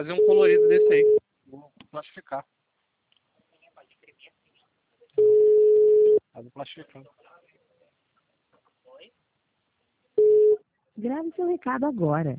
fazer um colorido desse aí. Vou plastificar. Vou plastificar. Grave seu recado agora.